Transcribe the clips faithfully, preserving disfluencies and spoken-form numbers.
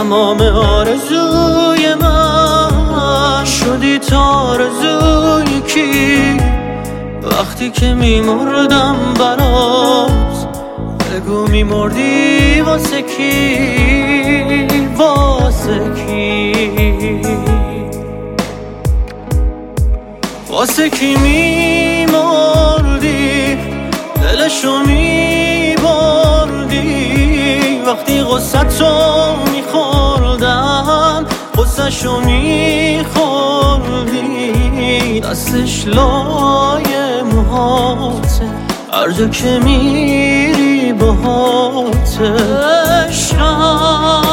تمام آرزوی من شدی تا آرزوی کی؟ وقتی که میمردم برات بگو میمردی واسه کی؟ واسه کی؟ واسه کی میمردی؟ دلشو میبردی وقتی غصتو میخوردم غصهشو میخوردی دستش لای موهاته هر جا که میری باهاته عشقم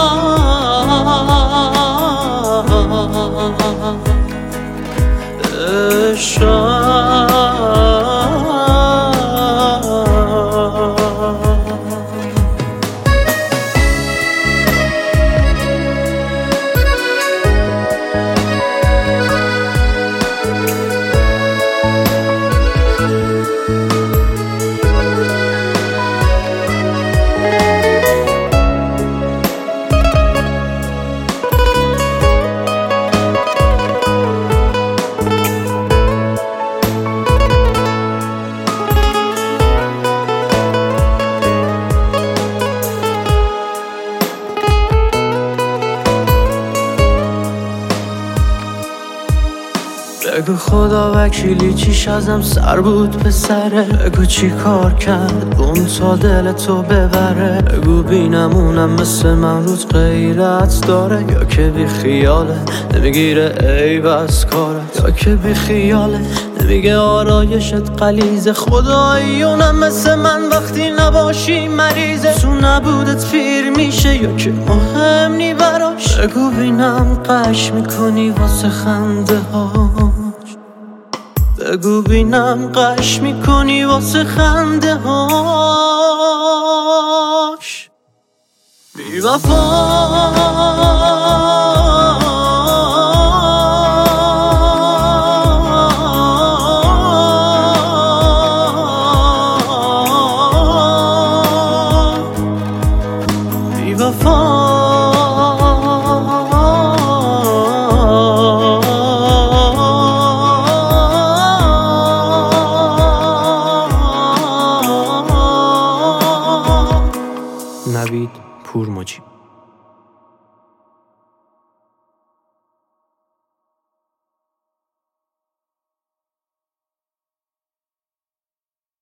بگو خدا وکیلی چیش ازم سر بود به سره بگو چی کار کرد اون تا دل تو ببره بگو بینمونم مثل من روز غیرت داره یا که بی خیاله نمیگیره عیب از کارت یا که بی خیاله نمیگه آرایشت غلیظه خداییونم مثل من وقتی نباشی مریضه تو نبودت پیر میشه یا که مهم نی براش بگو بینم قش میکنی واسه خنده ها بگو بینم قش میکنی واسه خنده هاش بی وفا بی وفا نوید پورمجیب.